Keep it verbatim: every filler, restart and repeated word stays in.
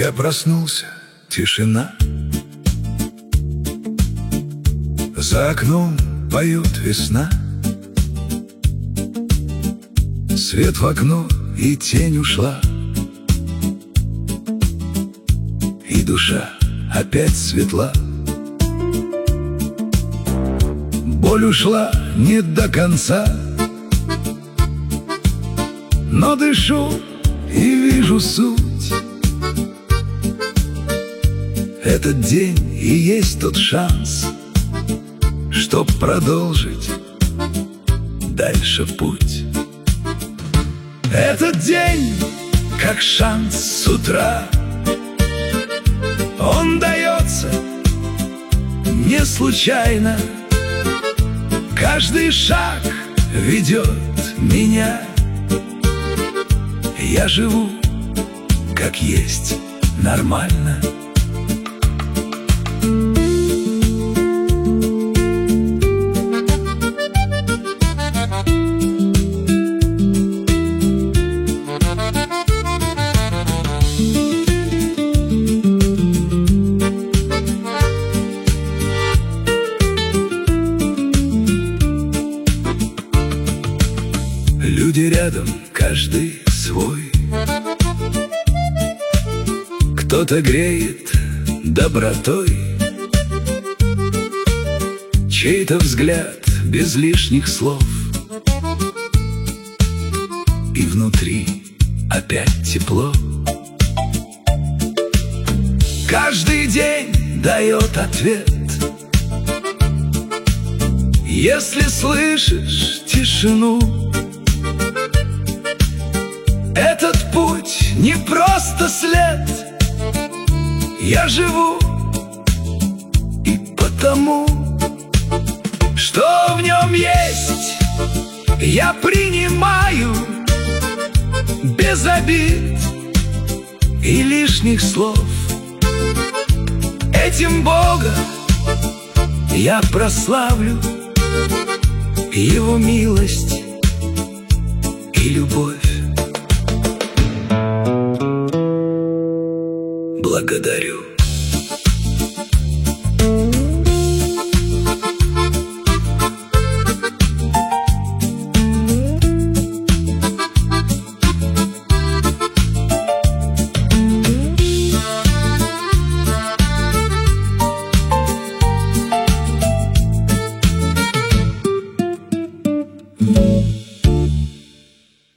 Я проснулся, тишина. За окном поет весна. Свет в окно, и тень ушла, и душа опять светла. Боль ушла не до конца, но дышу и вижу суть. Этот день и есть тот шанс, чтоб продолжить дальше путь. Этот день, как шанс с утра, он дается не случайно. Каждый шаг ведет меня. Я живу, как есть, нормально. Люди рядом, каждый свой. Кто-то греет добротой, чей-то взгляд без лишних слов, и внутри опять тепло. Каждый день дает ответ. Если слышишь тишину, этот путь не просто след. Я живу и потому, что в нем есть, я принимаю без обид и лишних слов. Этим Бога я прославлю, Его милость и любовь.